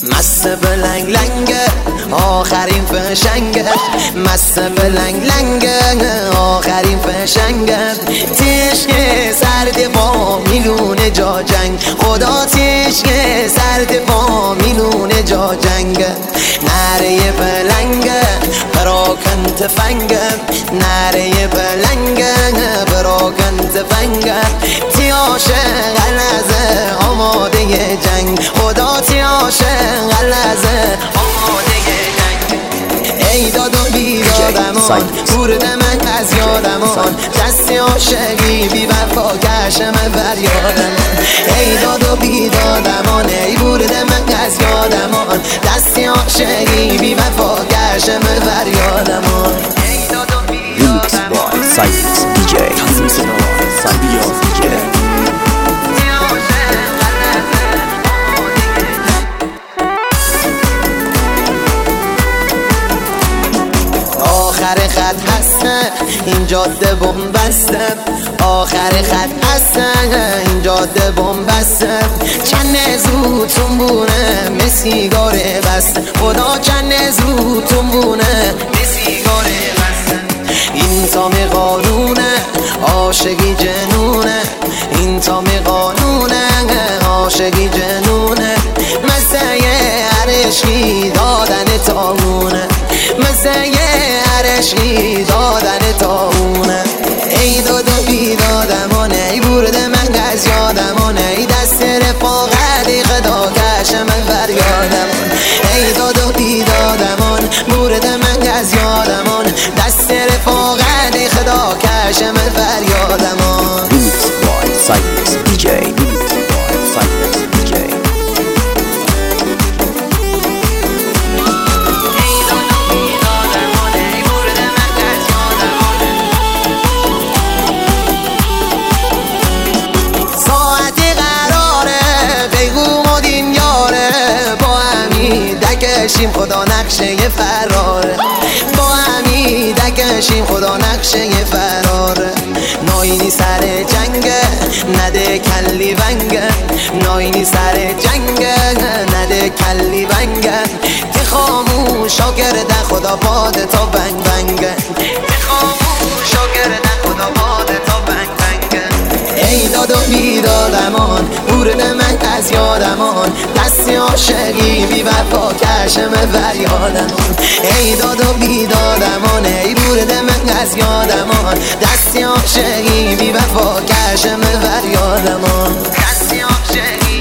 مست بلنگ لنگه آخرین فشنگه، مست بلنگ لنگه آخرین فشنگه. تشک سرد با میلون جا جنگ، خدا تشک سرد با میلون جا جنگ. نره بلنگه براکن تفنگه، نره بلنگه براکن تفنگه. تیاش غلزه آماده جنگ، خدا تیاش غلزه آماده جنگ. ای داد و بیدادمان برد من از یادمان، دست عاشقی بی وفا کشم فریادمان. ای داد و بیدادمان ای برد من از یادمان، دست عاشقی بی وفا کشم فریادمان. ای داد و بیدادمان سایکس دیجی آخر خط هستن این جاده بنبسته، آخر خط هستن این جاده بنبسته. چند زودتون بونه مسیگاره بسته، خدا چند زودتون بونه مسیگاره بسته. این تام قانونه عاشقی جنونه، این تام قانونه عاشقی جنونه. مزه عرشقی دادن تامونه، مزه عرشقی دادن تامونه. ای داد و بیدادمان ای برد من از یادمان، ای دست رفاقتی خدا کشم فریادمان. ای داد و بیدادمان برد من از یادمان، دست رفاقتی خدا کشم فریادمان. سایکس دیجی دکشیم خدا نقشه فراره، با همی دکشیم خدا نقشه فراره. ناینی سر جنگه نده کلی ونگه، ناینی سر جنگه نده کلی ونگه. که خاموشا گرده خدا باد تا بنگ بنگه، که خاموشا گرده خدا باد تا بنگ بنگه. ای داد و بیدادمان برد من از یادمان، دست عاشقی بی وفا کشم فریادمان. ای داد و بیدادمان ای برد من از یادمان، دست عاشقی بی وفا کشم فریادمان، دست عاشقی